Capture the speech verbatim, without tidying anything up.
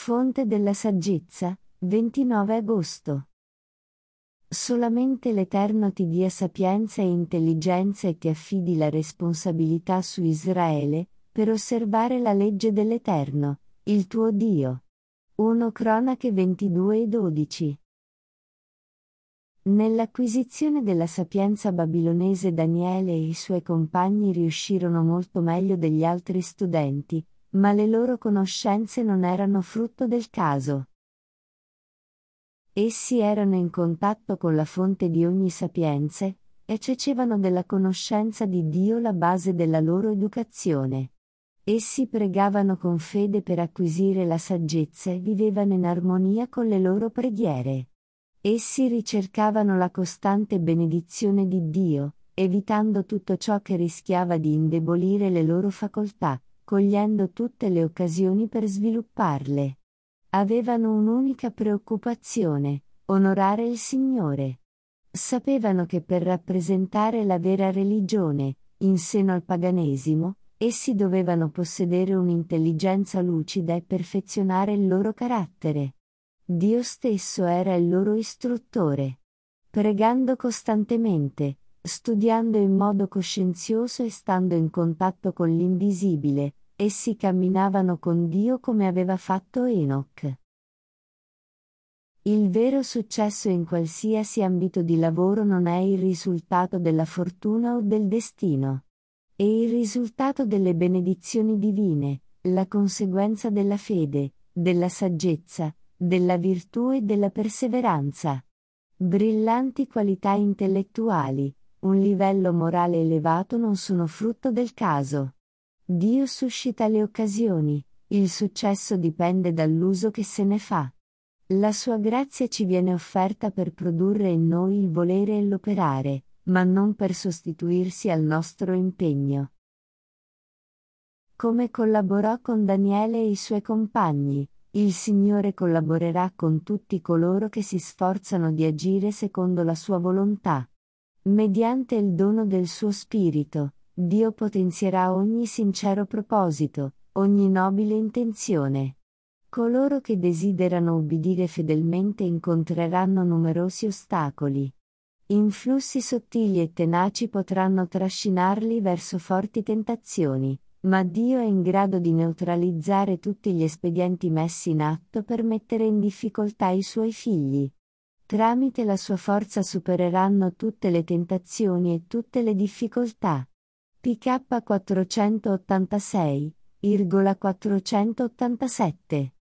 Fonte della saggezza, ventinove agosto. Solamente l'Eterno ti dia sapienza e intelligenza e ti affidi la responsabilità su Israele, per osservare la legge dell'Eterno, il tuo Dio. primo Cronache ventidue e dodici. Nell'acquisizione della sapienza babilonese Daniele e i suoi compagni riuscirono molto meglio degli altri studenti, ma le loro conoscenze non erano frutto del caso. Essi erano in contatto con la fonte di ogni sapienza, e facevano della conoscenza di Dio la base della loro educazione. Essi pregavano con fede per acquisire la saggezza e vivevano in armonia con le loro preghiere. Essi ricercavano la costante benedizione di Dio, evitando tutto ciò che rischiava di indebolire le loro facoltà, cogliendo tutte le occasioni per svilupparle. Avevano un'unica preoccupazione: onorare il Signore. Sapevano che per rappresentare la vera religione, in seno al paganesimo, essi dovevano possedere un'intelligenza lucida e perfezionare il loro carattere. Dio stesso era il loro istruttore. Pregando costantemente, studiando in modo coscienzioso e stando in contatto con l'invisibile, essi camminavano con Dio come aveva fatto Enoch. Il vero successo in qualsiasi ambito di lavoro non è il risultato della fortuna o del destino. È il risultato delle benedizioni divine, la conseguenza della fede, della saggezza, della virtù e della perseveranza. Brillanti qualità intellettuali, un livello morale elevato non sono frutto del caso. Dio suscita le occasioni, il successo dipende dall'uso che se ne fa. La sua grazia ci viene offerta per produrre in noi il volere e l'operare, ma non per sostituirsi al nostro impegno. Come collaborò con Daniele e i suoi compagni, il Signore collaborerà con tutti coloro che si sforzano di agire secondo la sua volontà. Mediante il dono del suo Spirito, Dio potenzierà ogni sincero proposito, ogni nobile intenzione. Coloro che desiderano ubbidire fedelmente incontreranno numerosi ostacoli. Influssi sottili e tenaci potranno trascinarli verso forti tentazioni, ma Dio è in grado di neutralizzare tutti gli espedienti messi in atto per mettere in difficoltà i suoi figli. Tramite la sua forza supereranno tutte le tentazioni e tutte le difficoltà. P K quattrocentottantasei, quattrocentottantasette